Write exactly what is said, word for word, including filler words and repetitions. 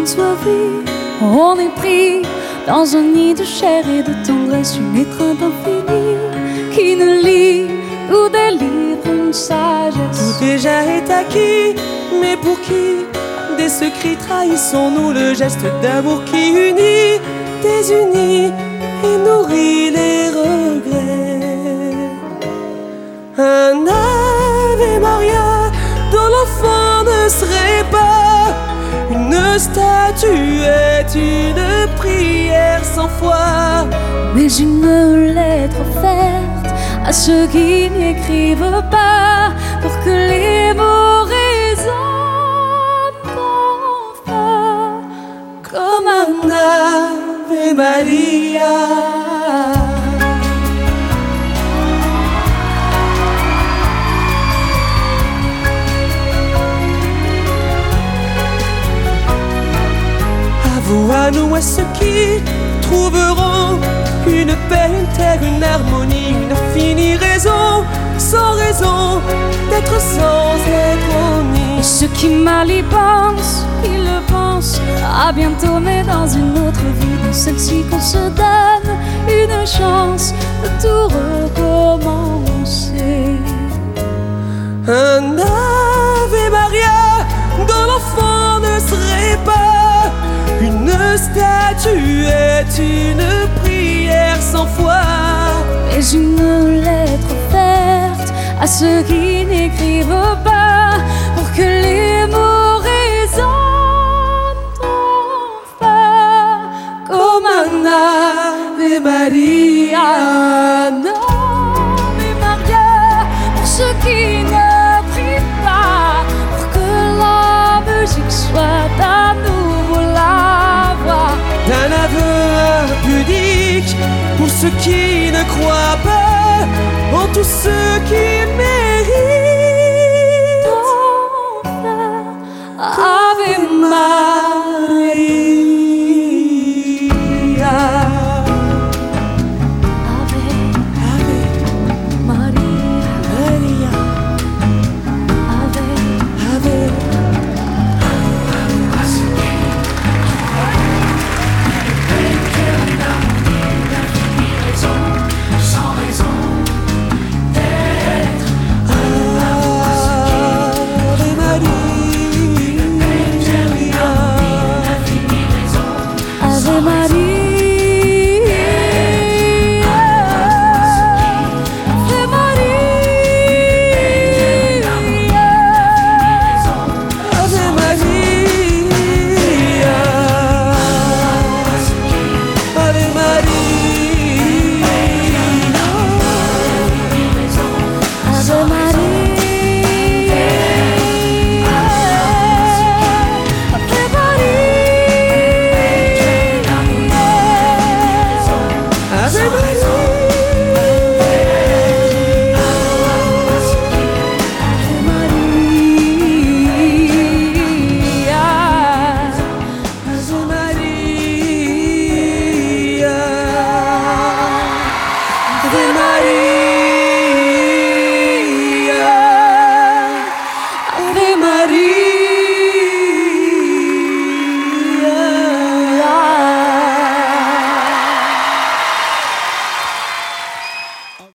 soit vie. On est pris dans un nid de chair et de tendresse, une étreinte infinie qui nous lie, nous délivre une sagesse. Tout déjà est acquis, mais pour qui? Des secrets trahissons-nous le geste d'amour qui unit, désunit et nourrit les regrets. Un Ave Maria dont l'enfant ne serait pas une statue est une prière sans foi, mais une lettre offerte à ceux qui n'écrivent pas, pour que les mots résonnent enfin comme un Ave Maria. À nous, à ceux qui trouveront une paix, une terre, une harmonie, une infinie raison, sans raison d'être sans agonie. Et ceux qui mal y pensent, ils le pensent à bientôt, mais dans une autre vie, dans celle-ci qu'on se donne une chance de tout recommencer. Un Ave Maria dont l'enfant ne serait pas une statue est une prière sans foi, mais une lettre offerte à ceux qui n'écrivent pas, pour que les mots résonnent enfin comme un Ave Maria. Un Ave Maria pour ceux qui ne prient pas, pour que la musique soit à nouveau la voix d'un aveu impudique pour ceux qui ne croient pas en tous ceux qui